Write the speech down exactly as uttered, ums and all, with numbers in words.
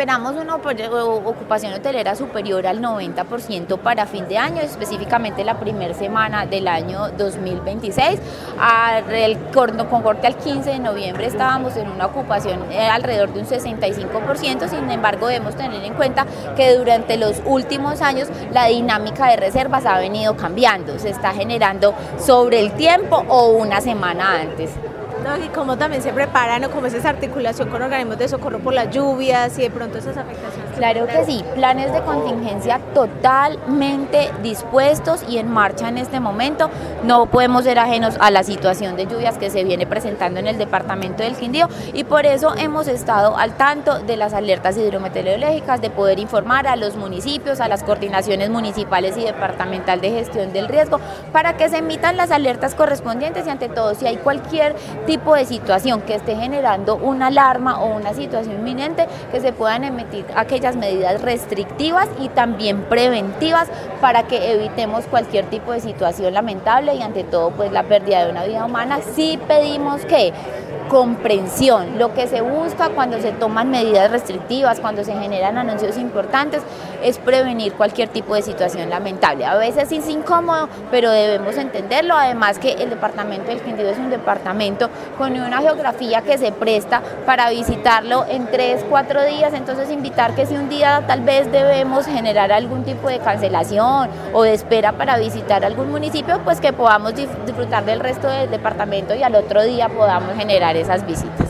esperamos una ocupación hotelera superior al noventa por ciento para fin de año, específicamente la primera semana del año dos mil veintiséis. Con corte al quince de noviembre estábamos en una ocupación alrededor de un sesenta y cinco por ciento, sin embargo debemos tener en cuenta que durante los últimos años la dinámica de reservas ha venido cambiando, se está generando sobre el tiempo o una semana antes. No, y cómo también se preparan o cómo es esa articulación con organismos de socorro por las lluvias y de pronto esas afectaciones. Claro que sí, planes de contingencia totalmente dispuestos y en marcha en este momento. No podemos ser ajenos a la situación de lluvias que se viene presentando en el departamento del Quindío y por eso hemos estado al tanto de las alertas hidrometeorológicas, de poder informar a los municipios, a las coordinaciones municipales y departamental de gestión del riesgo para que se emitan las alertas correspondientes y ante todo si hay cualquier tipo de situación que esté generando una alarma o una situación inminente, que se puedan emitir aquellas medidas restrictivas y también preventivas para que evitemos cualquier tipo de situación lamentable y ante todo pues la pérdida de una vida humana. Sí pedimos que comprensión, lo que se busca cuando se toman medidas restrictivas, cuando se generan anuncios importantes, es prevenir cualquier tipo de situación lamentable. A veces es incómodo, pero debemos entenderlo, además que el departamento del Quindío es un departamento con una geografía que se presta para visitarlo en tres, cuatro días, entonces invitar que si un día tal vez debemos generar algún tipo de cancelación o de espera para visitar algún municipio, pues que podamos disfrutar del resto del departamento y al otro día podamos generar esas visitas.